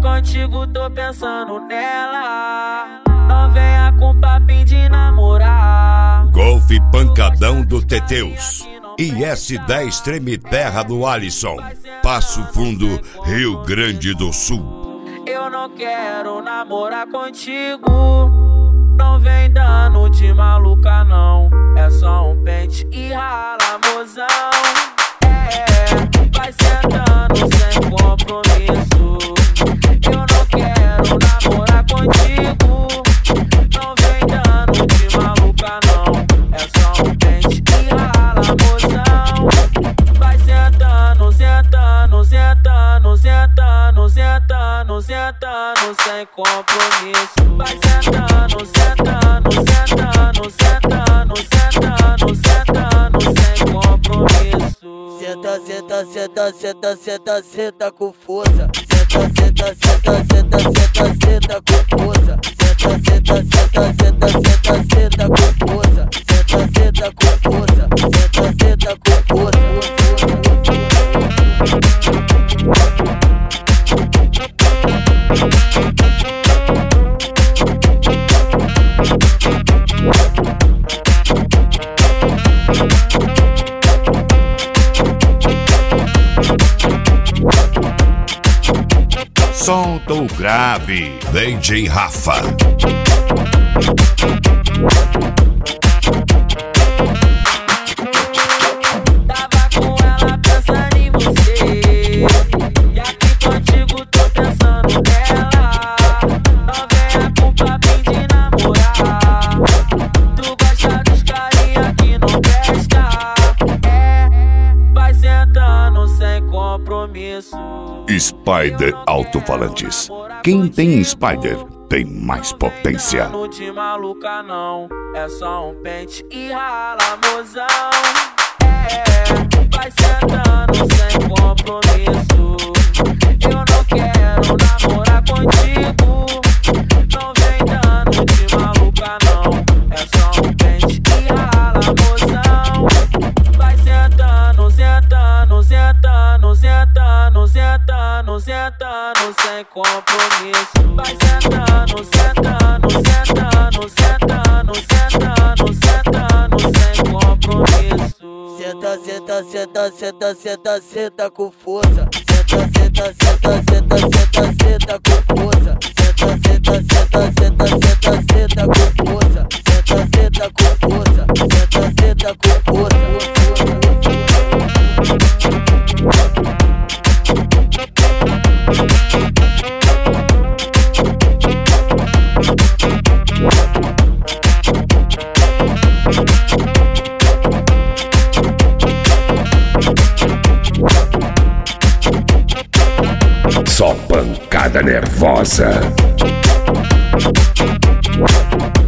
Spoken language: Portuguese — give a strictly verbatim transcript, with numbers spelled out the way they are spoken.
contigo, tô pensando nela. Não venha com papinho de namorar. Golfe pancadão do Teteus. I S dez Treme Terra do Alisson. Passo Fundo, Rio Grande do Sul. Eu não quero namorar contigo. Não vem dando de maluca não. É só um pente e rala, mozão. É, vai sentando sem compromisso. Eu não quero namorar contigo. Não vem dando de maluca não. É só um pente e rala, mozão. Vai sentando, sentando, sentando, sentando, sentando, sentando sem compromisso. Vai sentando, sentando, sentando, sentando, sentando, sentando sem compromisso. Senta, senta, senta, senta, senta, senta com força. Senta, senta, senta, senta, senta, senta com força. Senta, senta, senta, senta, senta, senta com força. Senta, senta com força. Senta, senta com força. Solta o grave, D J Rafa. Tava com ela pensando em você. E aqui contigo tô pensando nela. Não venha com papinho de namorar. Tu gosta dos carinha que não presta. É, vai sentando sem compromisso. Spider Alto-Falantes. Quem tem Spider tem mais potência. Não de maluca não, é só um pente e rala, mozão. É, vai sentando sem compromisso. Eu não quero namorar contigo. Não vem dando de maluca não, é só um pente e rala, mozão. Vai sentando, sentando, sentando, sentando, sentando, sentando sem compromisso. Vai sentando, sentando, sentando, sentando, sentando, sentando sem compromisso. Senta, senta, senta, senta, senta, senta com força. Senta, senta, senta, senta, senta, senta com força. Senta, senta, senta, senta, senta, senta com força. Senta, senta com força. Senta, senta com força. Só pancada nervosa.